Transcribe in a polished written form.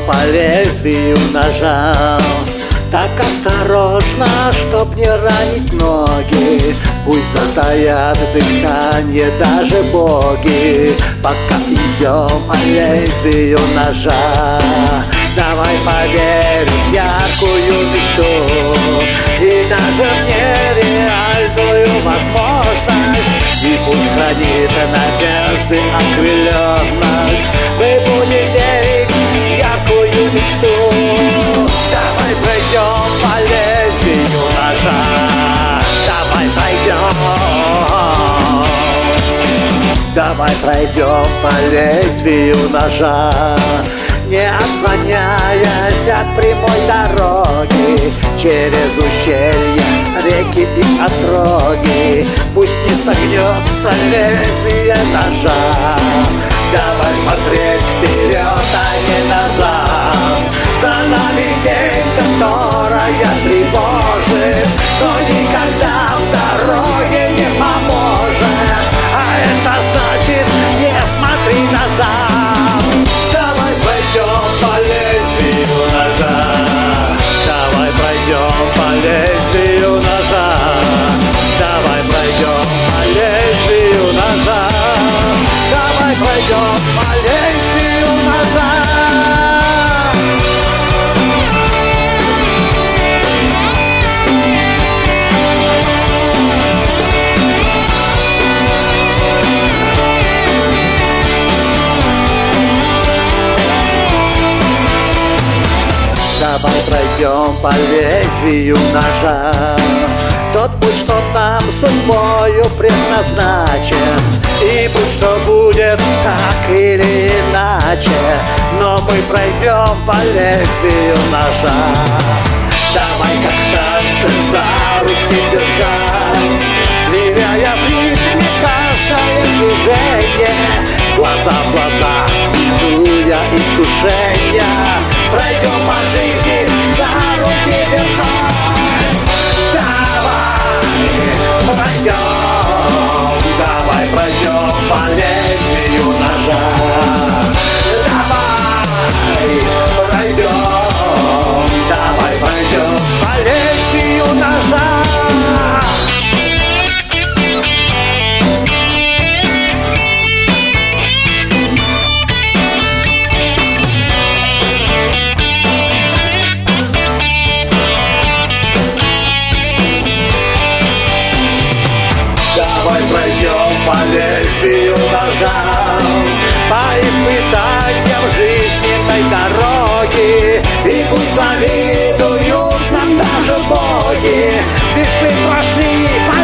по лезвию ножа. Так осторожно, чтоб не ранить ноги. Пусть затаят дыхание даже боги, пока идем по лезвию ножа. Давай поверим в яркую мечту и даже в нереальную возможность. И пусть хранит надежды определенность. Мы будем верить в яркую мечту. Давай пройдем по лезвию ножа. Давай пройдем. Давай пройдем по лезвию ножа, не отклоняясь от прямой дороги, через ущелья, реки и отроги. Пусть не согнется лезвие ножа. Давай смотреть вперед, а не назад. За нами тень, которая тревожит, но никогда в дороге не поможет. А это значит, не смотри назад. Давай пройдем по лезвию ножа. Давай пройдем по лезвию ножа. Давай пройдем по лезвию ножа. Давай пройдем по лезвию ножа. Давай пройдем по лезвию ножа. Тот путь, что нам судьбою предназначен, и путь, что будет так или иначе, но мы пройдем по лезвию ножа. Давай как в танце за руки держать, сверяя в ритме каждое движение, глаза в глаза, минуя искушения. Пройдем по жизни за руки держась. Давай пройдем, давай пройдем по лезвию ножа. Давай пройдем, давай пройдем по лезвию ножа. Давай пройдем по лезвию ножа, по испытаниям жизненной дороги. И пусть завидуют нам даже боги, ведь мы прошли по